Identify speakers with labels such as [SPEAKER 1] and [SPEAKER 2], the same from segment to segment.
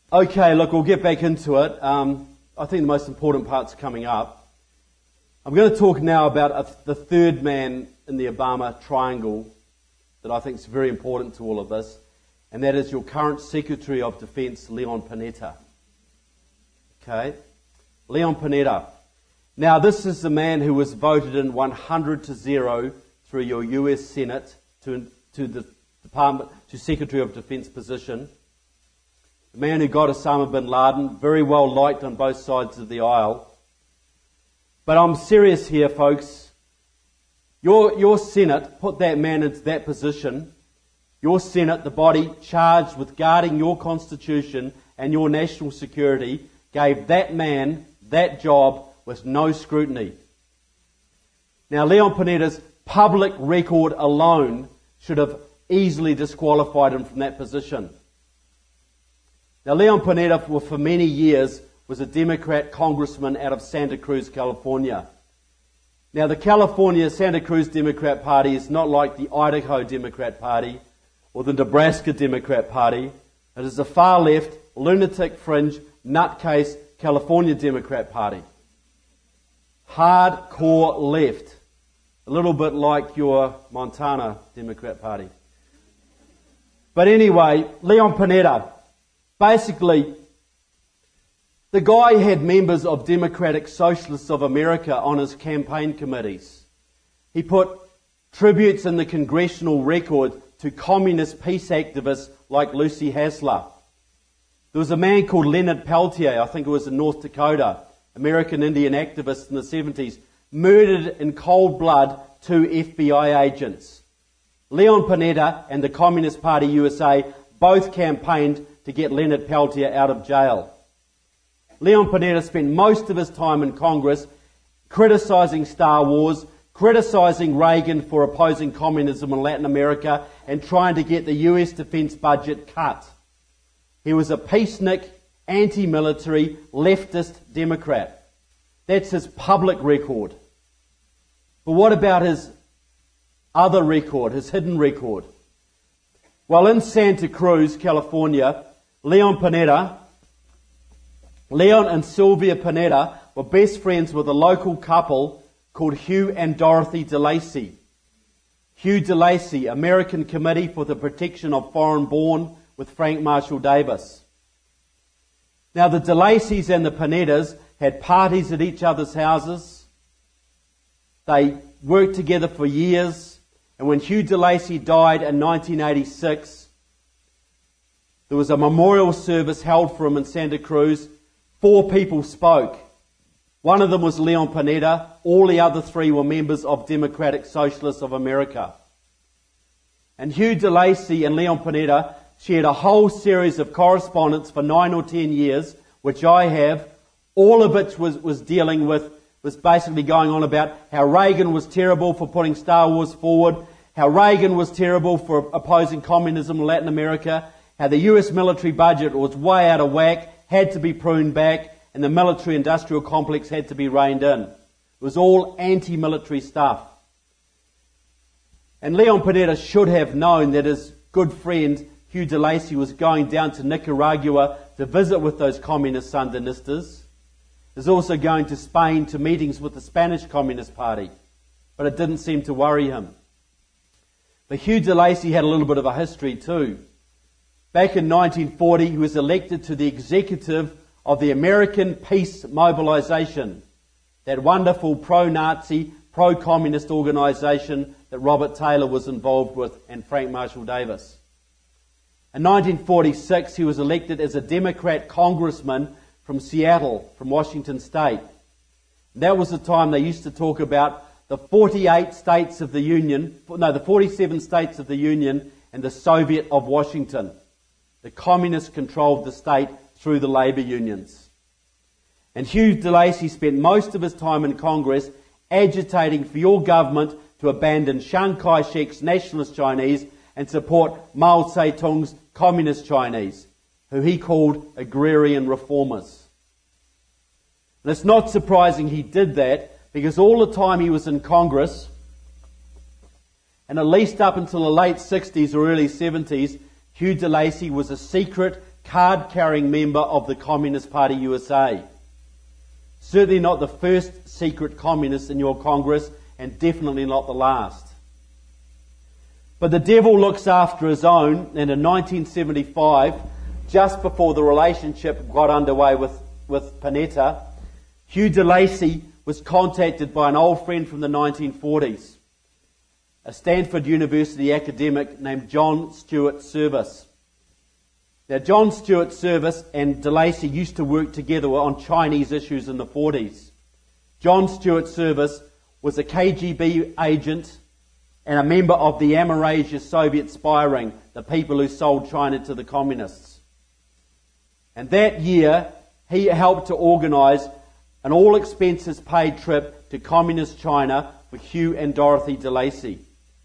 [SPEAKER 1] Okay, look, we'll get back into it. I think the most important part's coming up. I'm going to talk now about the third man in the Obama triangle that I think is very important to all of this, and that is your current Secretary of Defense, Leon Panetta. Okay? Leon Panetta. Now, this is the man who was voted in 100-0 through your US Senate to the Secretary of Defense position. The man who got Osama bin Laden, very well liked on both sides of the aisle. But I'm serious here, folks. Your Senate put that man into that position. Your Senate, the body charged with guarding your Constitution and your national security, gave that man that job with no scrutiny. Now, Leon Panetta's public record alone should have easily disqualified him from that position. Now, Leon Panetta, for many years, was a Democrat congressman out of Santa Cruz, California. Now, the California Santa Cruz Democrat Party is not like the Idaho Democrat Party or the Nebraska Democrat Party. It is a far-left, lunatic fringe, nutcase California Democrat Party. Hardcore left. A little bit like your Montana Democrat Party. But anyway, Leon Panetta, basically, the guy had members of Democratic Socialists of America on his campaign committees. He put tributes in the congressional record to communist peace activists like Lucy Hasler. There was a man called Leonard Peltier, I think it was in North Dakota, American Indian activist in the 70s, murdered in cold blood 2 FBI agents. Leon Panetta and the Communist Party USA both campaigned to get Leonard Peltier out of jail. Leon Panetta spent most of his time in Congress criticising Star Wars, criticising Reagan for opposing communism in Latin America, and trying to get the US defence budget cut. He was a peacenik, anti-military, leftist Democrat. That's his public record. But what about his other record, his hidden record? Well, in Santa Cruz, California, Leon and Sylvia Panetta were best friends with a local couple called Hugh and Dorothy DeLacy. Hugh DeLacy, American Committee for the Protection of Foreign-Born with Frank Marshall Davis. Now, the DeLacys and the Panettas had parties at each other's houses. They worked together for years. And when Hugh DeLacy died in 1986, there was a memorial service held for him in Santa Cruz. 4 people spoke. One of them was Leon Panetta. All the other 3 were members of Democratic Socialists of America. And Hugh DeLacy and Leon Panetta shared a whole series of correspondence for 9 or 10 years, which I have, all of which was dealing with, was basically going on about how Reagan was terrible for putting Star Wars forward, how Reagan was terrible for opposing communism in Latin America, how the US military budget was way out of whack, had to be pruned back, and the military-industrial complex had to be reined in. It was all anti-military stuff. And Leon Panetta should have known that his good friend Hugh DeLacy was going down to Nicaragua to visit with those communist Sandinistas. Is also going to Spain to meetings with the Spanish Communist Party. But it didn't seem to worry him. But Hugh DeLacy had a little bit of a history too. Back in 1940, he was elected to the executive of the American Peace Mobilization, that wonderful pro-Nazi, pro-communist organisation that Robert Taylor was involved with and Frank Marshall Davis. In 1946, he was elected as a Democrat congressman from Seattle, from Washington State. That was the time they used to talk about the 47 states of the Union and the Soviet of Washington. The communists controlled the state through the labour unions. And Hugh DeLacy spent most of his time in Congress agitating for your government to abandon Chiang Kai-shek's nationalist Chinese and support Mao Zedong's communist Chinese, who he called agrarian reformers. And it's not surprising he did that, because all the time he was in Congress, and at least up until the late 60s or early 70s, Hugh DeLacy was a secret card-carrying member of the Communist Party USA. Certainly not the first secret communist in your Congress, and definitely not the last. But the devil looks after his own, and in 1975, just before the relationship got underway with Panetta, Hugh DeLacy was contacted by an old friend from the 1940s, a Stanford University academic named John Stuart Service. Now, John Stuart Service and DeLacy used to work together on Chinese issues in the 40s. John Stuart Service was a KGB agent and a member of the Amerasia Soviet spy ring, the people who sold China to the communists. And that year, he helped to organise an all-expenses-paid trip to communist China for Hugh and Dorothy DeLacy.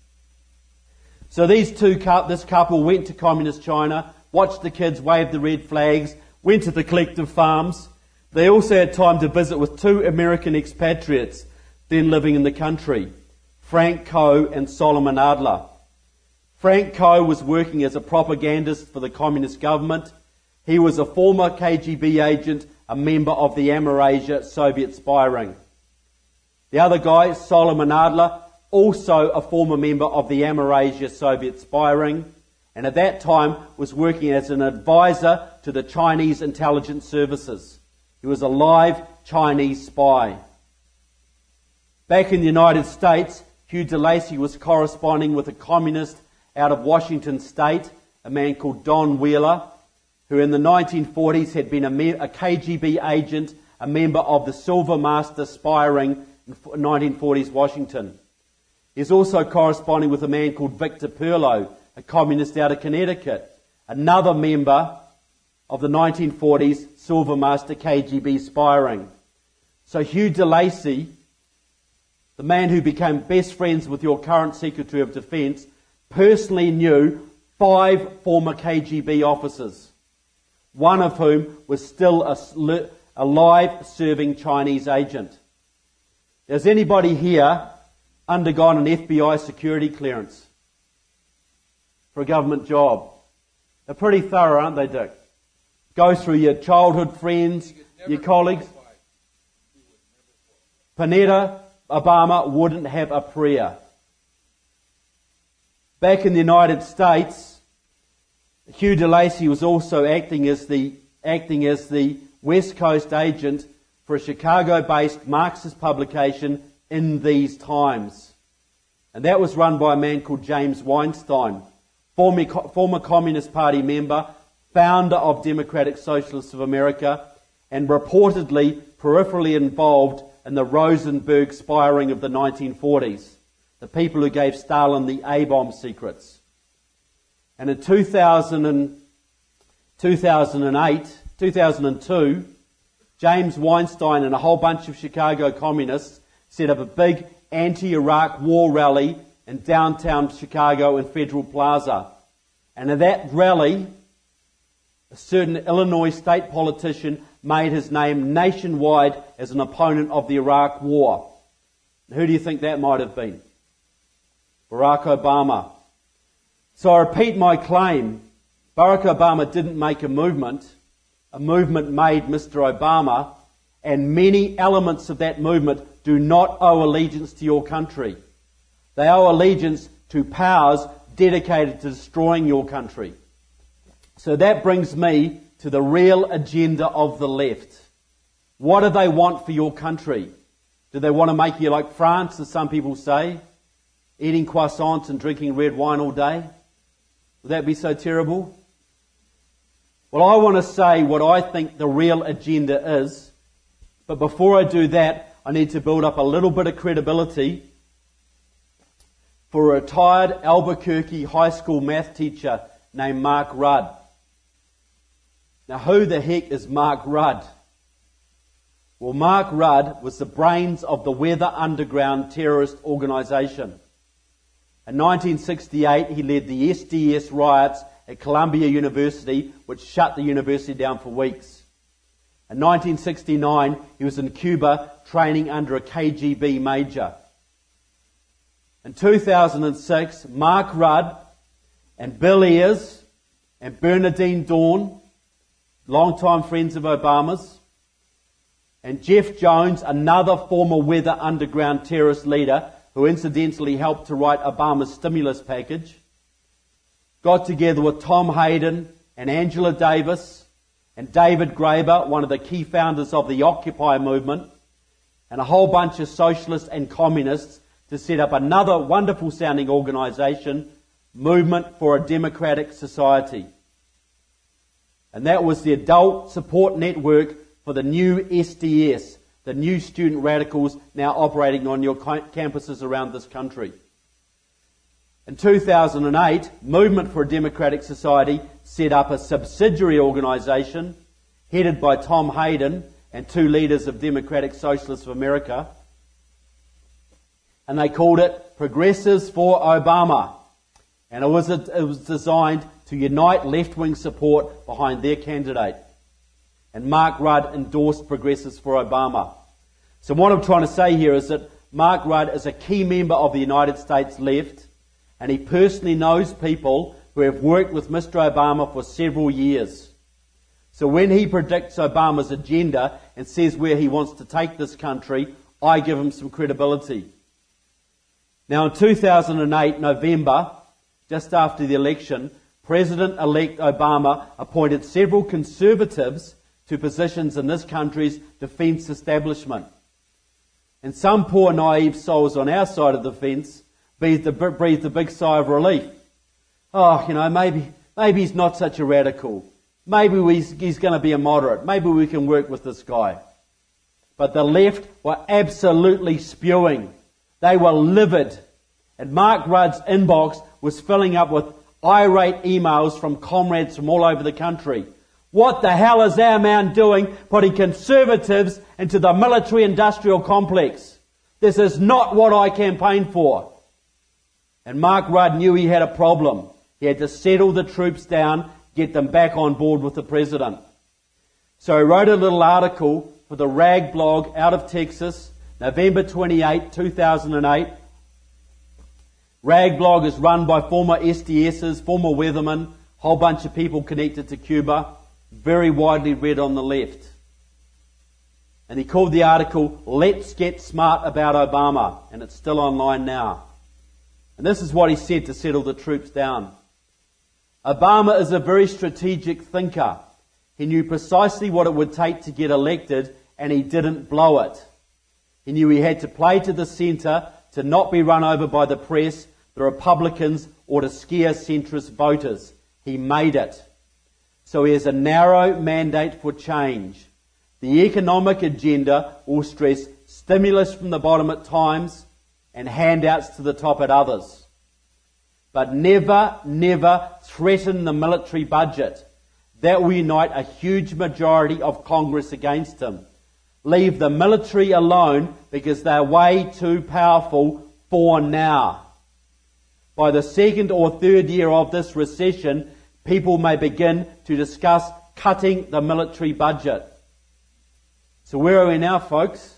[SPEAKER 1] So this couple went to communist China, watched the kids wave the red flags, went to the collective farms. They also had time to visit with two American expatriates then living in the country, Frank Coe and Solomon Adler. Frank Coe was working as a propagandist for the communist government. He was a former KGB agent, a member of the Amerasia Soviet spy ring. The other guy, Solomon Adler, also a former member of the Amerasia Soviet spy ring, and at that time was working as an advisor to the Chinese intelligence services. He was a live Chinese spy. Back in the United States, Hugh DeLacy was corresponding with a communist out of Washington State, a man called Don Wheeler, who in the 1940s had been a KGB agent, a member of the Silver Master spy ring in 1940s Washington. He's also corresponding with a man called Victor Perlo, a communist out of Connecticut, another member of the 1940s Silver Master KGB spy ring. So Hugh DeLacy, the man who became best friends with your current Secretary of Defence, personally knew 5 former KGB officers, one of whom was still a live serving Chinese agent. Has anybody here undergone an FBI security clearance for a government job? They're pretty thorough, aren't they, Dick? Go through your childhood friends, your colleagues. Panetta, Obama wouldn't have a prayer. Back in the United States, Hugh DeLacy was also acting as the West Coast agent for a Chicago-based Marxist publication, In These Times. And that was run by a man called James Weinstein, former Communist Party member, founder of Democratic Socialists of America, and reportedly peripherally involved in the Rosenberg spy ring of the 1940s, the people who gave Stalin the A-bomb secrets. And in 2002, James Weinstein and a whole bunch of Chicago communists set up a big anti-Iraq war rally in downtown Chicago in Federal Plaza. And at that rally, a certain Illinois state politician made his name nationwide as an opponent of the Iraq War. Who do you think that might have been? Barack Obama. So I repeat my claim. Barack Obama didn't make a movement made Mr. Obama, and many elements of that movement do not owe allegiance to your country. They owe allegiance to powers dedicated to destroying your country. So that brings me to the real agenda of the left. What do they want for your country? Do they want to make you like France, as some people say, eating croissants and drinking red wine all day? Would that be so terrible? Well, I want to say what I think the real agenda is, but before I do that, I need to build up a little bit of credibility for a retired Albuquerque high school math teacher named Mark Rudd. Now, who the heck is Mark Rudd? Well, Mark Rudd was the brains of the Weather Underground terrorist organisation. In 1968, he led the SDS riots at Columbia University, which shut the university down for weeks. In 1969, he was in Cuba training under a KGB major. In 2006, Mark Rudd and Bill Ayers and Bernardine Dawn longtime friends of Obama's, and Jeff Jones, another former Weather Underground terrorist leader who incidentally helped to write Obama's stimulus package, got together with Tom Hayden and Angela Davis and David Graeber, one of the key founders of the Occupy movement, and a whole bunch of socialists and communists to set up another wonderful sounding organisation, Movement for a Democratic Society. And that was the adult support network for the new SDS, the new student radicals now operating on your campuses around this country. In 2008, Movement for a Democratic Society set up a subsidiary organisation headed by Tom Hayden and two leaders of Democratic Socialists of America, and they called it Progressives for Obama. And it was designed to unite left-wing support behind their candidate. And Mark Rudd endorsed Progressives for Obama. So what I'm trying to say here is that Mark Rudd is a key member of the United States left, and he personally knows people who have worked with Mr. Obama for several years. So when he predicts Obama's agenda and says where he wants to take this country, I give him some credibility. Now in 2008, November, just after the election, President-elect Obama appointed several conservatives to positions in this country's defence establishment. And some poor naive souls on our side of the fence breathed a big sigh of relief. Oh, maybe he's not such a radical. Maybe he's going to be a moderate. Maybe we can work with this guy. But the left were absolutely spewing. They were livid. And Mark Rudd's inbox was filling up with irate emails from comrades from all over the country. What the hell is our man doing putting conservatives into the military-industrial complex? This is not what I campaigned for. And Mark Rudd knew he had a problem. He had to settle the troops down, get them back on board with the president. So he wrote a little article for the Rag blog out of Texas, November 28, 2008. Rag blog is run by former SDSs, former weathermen, a whole bunch of people connected to Cuba, very widely read on the left. And he called the article, Let's Get Smart About Obama, and it's still online now. And this is what he said to settle the troops down. Obama is a very strategic thinker. He knew precisely what it would take to get elected, and he didn't blow it. He knew he had to play to the centre, to not be run over by the press, the Republicans, or to scare centrist voters. He made it. So he has a narrow mandate for change. The economic agenda will stress stimulus from the bottom at times and handouts to the top at others. But never, never threaten the military budget. That will unite a huge majority of Congress against him. Leave the military alone because they're way too powerful for now. By the second or third year of this recession, people may begin to discuss cutting the military budget. So where are we now, folks?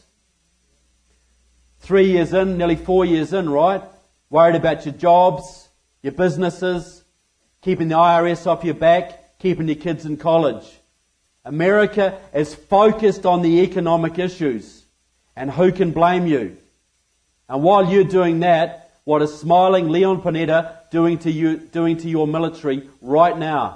[SPEAKER 1] 3 years in, nearly 4 years in, right? Worried about your jobs, your businesses, keeping the IRS off your back, keeping your kids in college. America is focused on the economic issues. And who can blame you? And while you're doing that, what is smiling Leon Panetta doing to your military right now?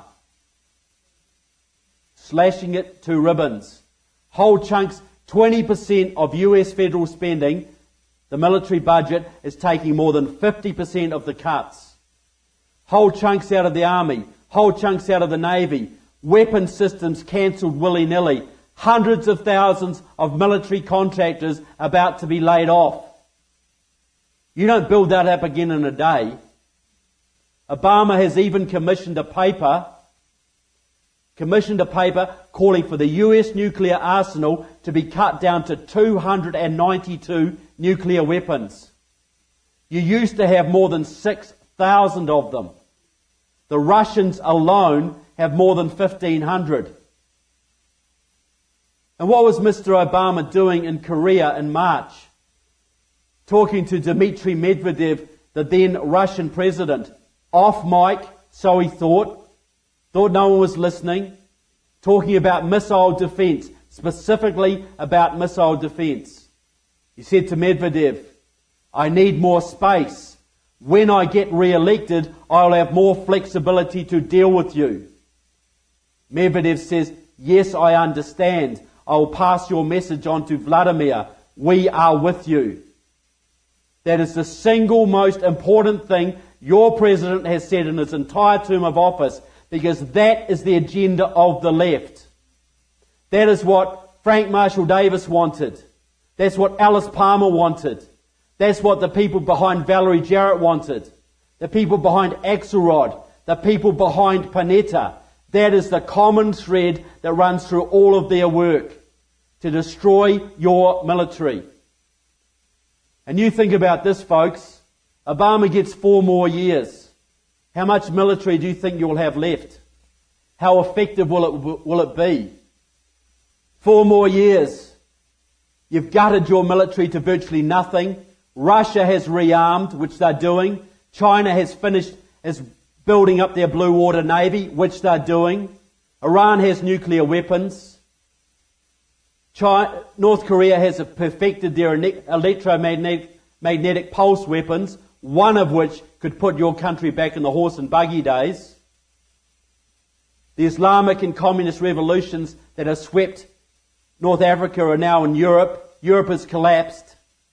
[SPEAKER 1] Slashing it to ribbons. Whole chunks, 20% of US federal spending, the military budget is taking more than 50% of the cuts. Whole chunks out of the army, whole chunks out of the navy, weapon systems cancelled willy-nilly, hundreds of thousands of military contractors about to be laid off. You don't build that up again in a day. Obama has even commissioned a paper calling for the US nuclear arsenal to be cut down to 292 nuclear weapons. You used to have more than 6,000 of them. The Russians alone have more than 1,500. And what was Mr. Obama doing in Korea in March? Talking to Dmitry Medvedev, the then Russian president, off mic, so he thought no one was listening. talking about missile defense, specifically about missile defense. He said to Medvedev, I need more space. When I get re-elected, I'll have more flexibility to deal with you. Medvedev says, yes, I understand. I will pass your message on to Vladimir. We are with you. That is the single most important thing your president has said in his entire term of office, because that is the agenda of the left. That is what Frank Marshall Davis wanted. That's what Alice Palmer wanted. That's what the people behind Valerie Jarrett wanted. The people behind Axelrod. The people behind Panetta. That is the common thread that runs through all of their work. To destroy your military. And you think about this, folks. Obama gets 4 more years. How much military do you think you'll have left? How effective will it be? 4 more years. You've gutted your military to virtually nothing. Russia has rearmed, which they're doing. China has is building up their blue water navy, which they're doing. Iran has nuclear weapons. North Korea has perfected their electromagnetic pulse weapons, one of which could put your country back in the horse and buggy days. The Islamic and communist revolutions that have swept North Africa are now in Europe. Europe has collapsed.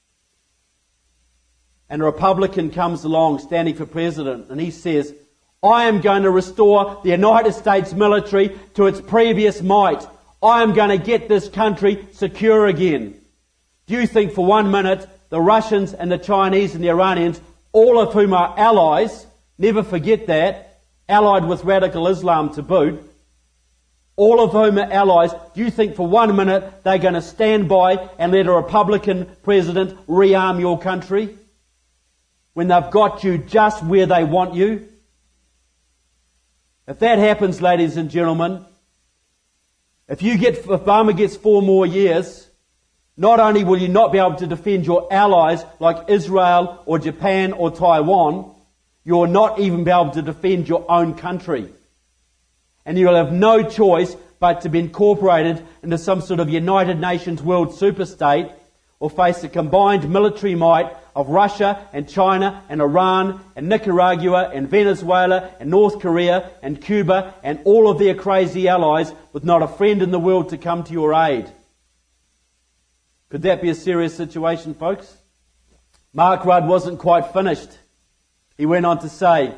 [SPEAKER 1] And a Republican comes along standing for president and he says, I am going to restore the United States military to its previous might. I am going to get this country secure again. Do you think for 1 minute the Russians and the Chinese and the Iranians, all of whom are allies, never forget that, allied with radical Islam to boot, all of whom are allies, do you think for 1 minute they're going to stand by and let a Republican president rearm your country? When they've got you just where they want you? If that happens, ladies and gentlemen, if Obama gets 4 more years, not only will you not be able to defend your allies like Israel or Japan or Taiwan, you will not even be able to defend your own country. And you will have no choice but to be incorporated into some sort of United Nations world superstate or face the combined military might of Russia and China and Iran and Nicaragua and Venezuela and North Korea and Cuba and all of their crazy allies with not a friend in the world to come to your aid. Could that be a serious situation, folks? Mark Rudd wasn't quite finished. He went on to say,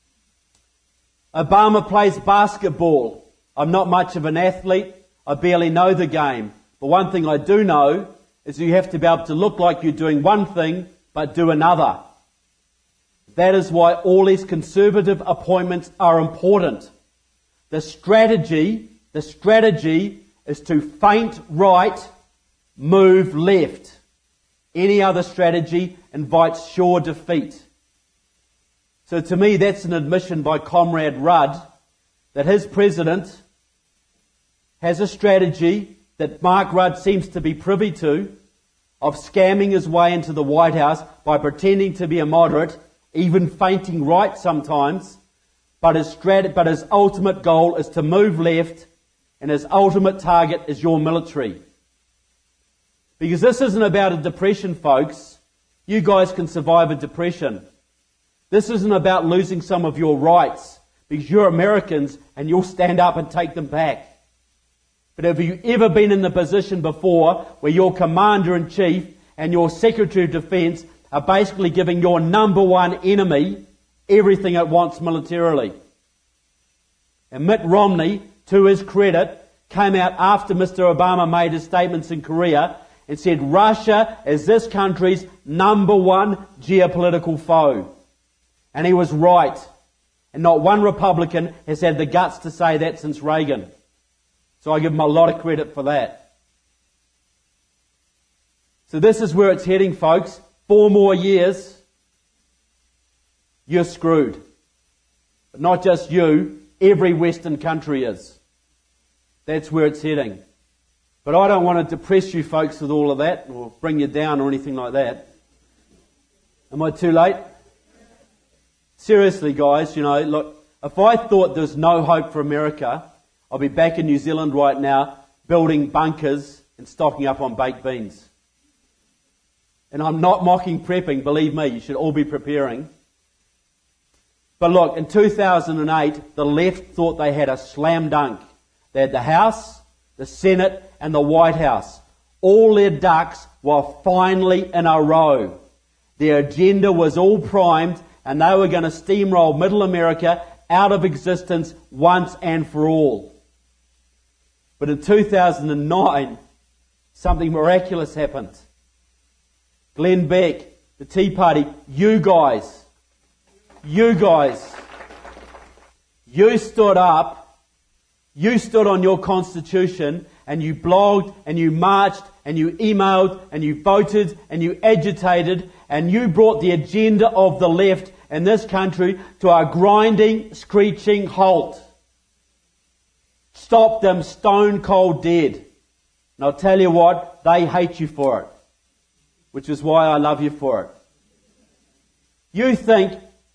[SPEAKER 1] Obama plays basketball. I'm not much of an athlete. I barely know the game. But one thing I do know is you have to be able to look like you're doing one thing but do another. That is why all these conservative appointments are important. The strategy is to feint right, move left. Any other strategy invites sure defeat. So to me, that's an admission by Comrade Rudd that his president has a strategy that Mark Rudd seems to be privy to of scamming his way into the White House by pretending to be a moderate, even feinting right sometimes, but his ultimate goal is to move left, and his ultimate target is your military. Because this isn't about a depression, folks. You guys can survive a depression. This isn't about losing some of your rights, because you're Americans and you'll stand up and take them back. But have you ever been in the position before where your Commander-in-Chief and your Secretary of Defense are basically giving your number one enemy everything it wants militarily? And Mitt Romney, to his credit, came out after Mr. Obama made his statements in Korea and said Russia is this country's number one geopolitical foe. And he was right. And not one Republican has had the guts to say that since Reagan. So I give him a lot of credit for that. So this is where it's heading, folks. 4 more years, you're screwed. But not just you, every Western country is. That's where it's heading. But I don't want to depress you folks with all of that, or bring you down or anything like that. Am I too late? Seriously, guys, look, if I thought there's no hope for America, I'll be back in New Zealand right now, building bunkers and stocking up on baked beans. And I'm not mocking prepping, believe me, you should all be preparing. But look, in 2008, the left thought they had a slam dunk. They had the House, the Senate, and the White House. All their ducks were finally in a row. Their agenda was all primed, and they were going to steamroll Middle America out of existence once and for all. But in 2009, something miraculous happened. Glenn Beck, the Tea Party, you guys, you stood up, you stood on your constitution, and you blogged, and you marched, and you emailed, and you voted, and you agitated, and you brought the agenda of the left in this country to a grinding, screeching halt. Stop them stone cold dead. And I'll tell you what, they hate you for it. Which is why I love you for it. You think,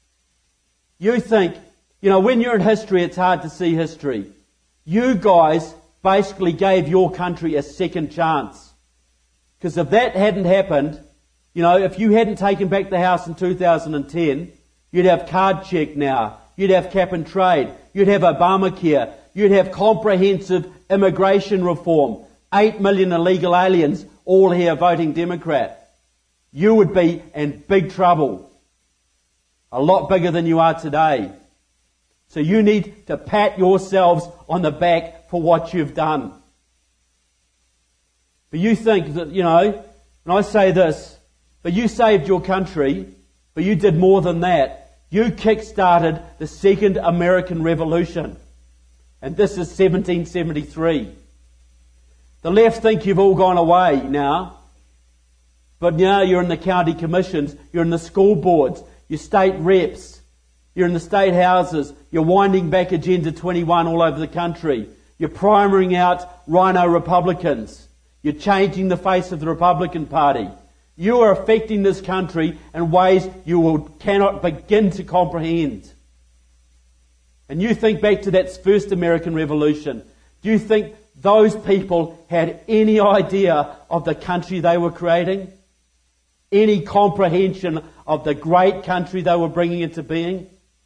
[SPEAKER 1] when you're in history, it's hard to see history. You guys basically gave your country a second chance. Because if that hadn't happened, if you hadn't taken back the House in 2010, you'd have card check now. You'd have cap and trade. You'd have Obamacare. You'd have comprehensive immigration reform. 8 million illegal aliens, all here voting Democrat. You would be in big trouble. A lot bigger than you are today. So you need to pat yourselves on the back for what you've done. But you think that, when I say this, but you saved your country, but you did more than that. You kick-started the Second American Revolution. And this is 1773. The left think you've all gone away now. But now you're in the county commissions, you're in the school boards, your state reps, you're in the state houses, you're winding back Agenda 21 all over the country. You're primering out rhino Republicans. You're changing the face of the Republican Party. You are affecting this country in ways cannot begin to comprehend. And you think back to that first American Revolution. Do you think those people had any idea of the country they were creating? Any comprehension of the great country they were bringing into being?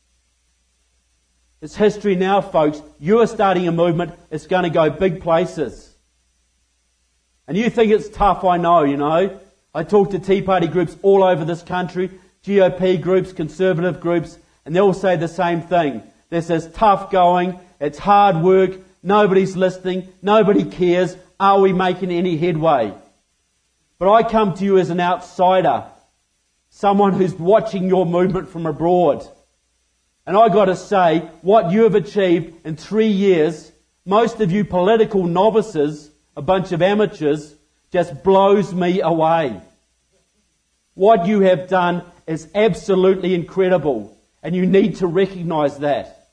[SPEAKER 1] It's history now, folks. You are starting a movement. It's going to go big places. And you think it's tough, I know. I talk to Tea Party groups all over this country, GOP groups, Conservative groups, and they all say the same thing. This is tough going, it's hard work, nobody's listening, nobody cares, are we making any headway? But I come to you as an outsider, someone who's watching your movement from abroad. And I got to say, what you have achieved in 3 years, most of you political novices, a bunch of amateurs, just blows me away. What you have done is absolutely incredible, and you need to recognise that.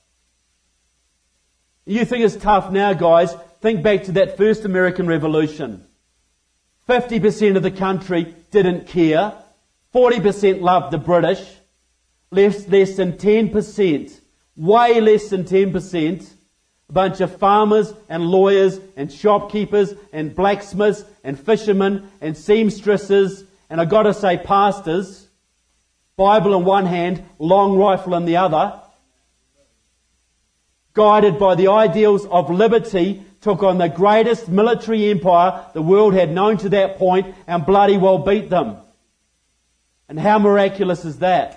[SPEAKER 1] You think it's tough now, guys? Think back to that first American Revolution. 50% of the country didn't care. 40% loved the British. Less than 10%, way less than 10%, a bunch of farmers and lawyers and shopkeepers and blacksmiths and fishermen and seamstresses and I've got to say pastors, Bible in one hand, long rifle in the other, guided by the ideals of liberty, took on the greatest military empire the world had known to that point and bloody well beat them. And how miraculous is that?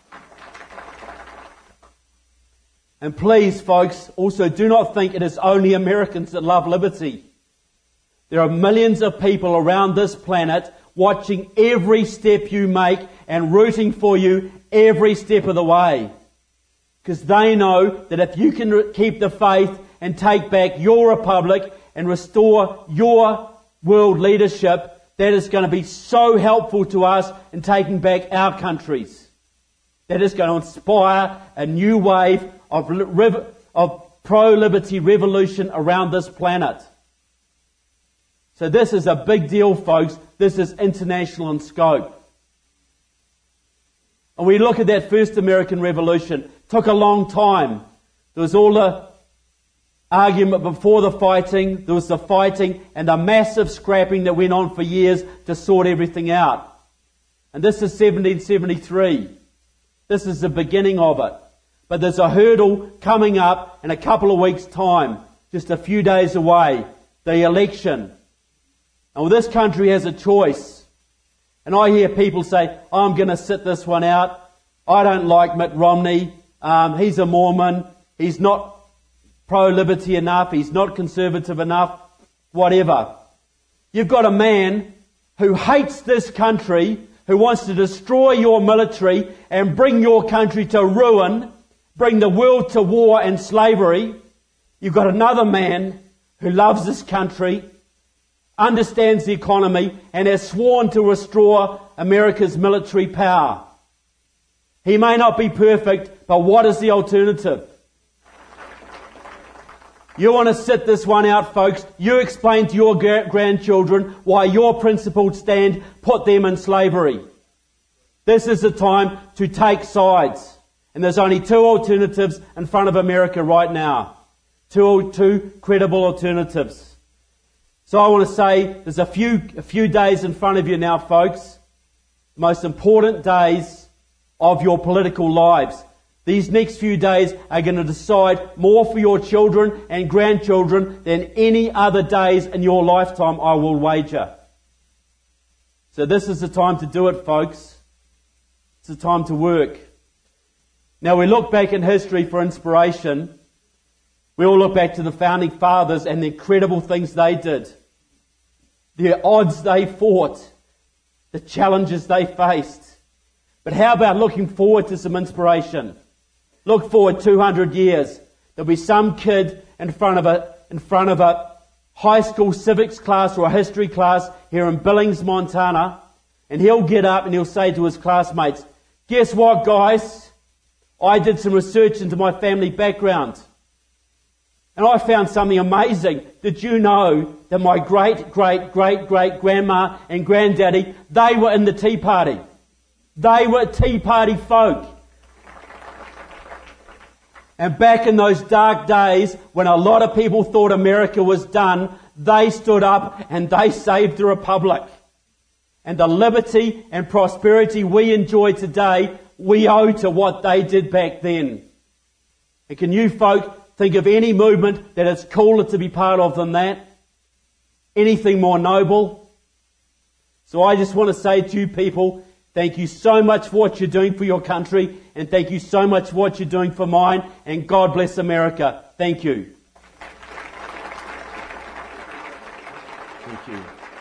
[SPEAKER 1] And please, folks, also do not think it is only Americans that love liberty. There are millions of people around this planet watching every step you make and rooting for you every step of the way. Because they know that if you can keep the faith and take back your republic and restore your world leadership, that is going to be so helpful to us in taking back our countries. That is going to inspire a new wave of pro-liberty revolution around this planet. So this is a big deal, folks. This is international in scope. And we look at that first American Revolution. It took a long time. There was all the argument before the fighting, there was the fighting and the massive scrapping that went on for years to sort everything out. And this is 1773. This is the beginning of it. But there's a hurdle coming up in a couple of weeks' time, just a few days away, the election. And well, this country has a choice. And I hear people say, I'm going to sit this one out. I don't like Mitt Romney. He's a Mormon. He's not pro-liberty enough. He's not conservative enough. Whatever. You've got a man who hates this country, who wants to destroy your military and bring your country to ruin, bring the world to war and slavery. You've got another man who loves this country, understands the economy, and has sworn to restore America's military power. He may not be perfect, but what is the alternative? You want to sit this one out, folks. You explain to your grandchildren why your principled stand put them in slavery. This is the time to take sides. And there's only two alternatives in front of America right now. Two credible alternatives. So I want to say there's a few days in front of you now, folks. The most important days of your political lives. These next few days are going to decide more for your children and grandchildren than any other days in your lifetime, I will wager. So this is the time to do it, folks. It's the time to work. Now we look back in history for inspiration. We all look back to the founding fathers and the incredible things they did. The odds they fought. The challenges they faced. But how about looking forward to some inspiration? Look forward 200 years. There'll be some kid in front of a high school civics class or a history class here in Billings, Montana, and he'll get up and he'll say to his classmates, guess what, guys? I did some research into my family background. And I found something amazing. Did you know that my great-great-great-great-grandma and granddaddy, they were in the Tea Party? They were Tea Party folk. And back in those dark days, when a lot of people thought America was done, they stood up and they saved the Republic. And the liberty and prosperity we enjoy today, we owe to what they did back then. And can you folk think of any movement that is cooler to be part of than that? Anything more noble? So I just want to say to you people, thank you so much for what you're doing for your country, and thank you so much for what you're doing for mine, and God bless America. Thank you. Thank you.